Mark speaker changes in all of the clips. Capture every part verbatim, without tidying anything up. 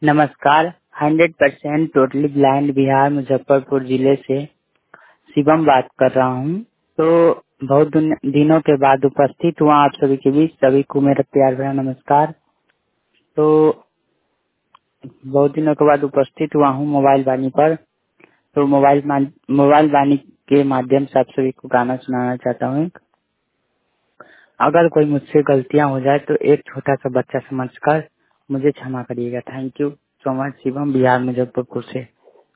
Speaker 1: नमस्कार। Hundred percent totally blind Bihar Muzaffarpur जिले से शिवम बात कर रहा हूँ। तो बहुत दिन- दिनों के बाद उपस्थित हुआ आप सभी के बीच। सभी को मेरा प्यार भरा नमस्कार। तो बहुत दिनों के बाद उपस्थित हुआ हूँ मोबाइल वाणी पर। तो मोबाइल मा- मोबाइल वाणी के माध्यम से आप सभी को गाना सुनाना चाहता हूँ। अगर कोई मुझसे गलतियाँ हो जाए तो एक छोटा सा बच्चा समझकर मुझे क्षमा करिएगा। Thank you so much. Shivam, Bihar Muzaffarpur से।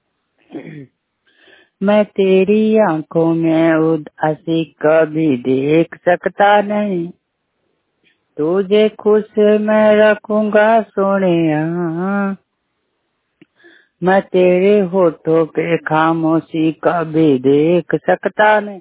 Speaker 1: मैं तेरी आंखों में उदासी कभी देख सकता नहीं, तुझे खुश मैं रखूंगा सोनिया। मैं तेरे होठों पे खामोशी कभी देख सकता नहीं,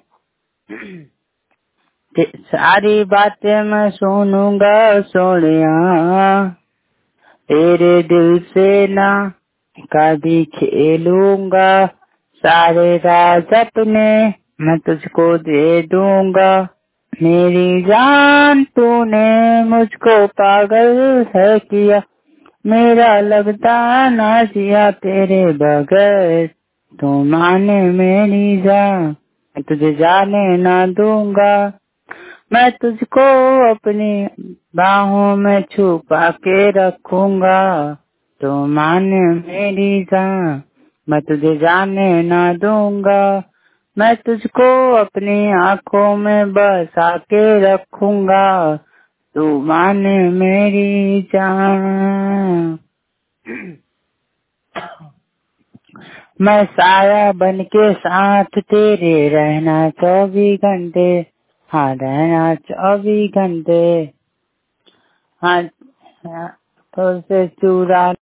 Speaker 1: ते- सारी बातें मैं सुनूंगा सोनिया। तेरे दिल से ना कभी खेलूंगा, सारे राज अपने मैं तुझको दे दूंगा। मेरी जान तूने मुझको पागल है किया, मेरा लगता ना जिया तेरे बगैर। तू माने मेरी जान, मैं तुझे जाने ना दूंगा। मैं तुझको अपनी बाहों में छुपा के रखूंगा। तो माने मेरी जान, मैं तुझे जाने ना दूंगा। मैं तुझको अपनी आंखों में बसा के रखूंगा। तू माने मेरी जान। मैं साया बन के साथ तेरे रहना चौबीस घंटे। हाँ, रहना चौबीस घंटे। हाँ, हाँ, तो उसे चुरा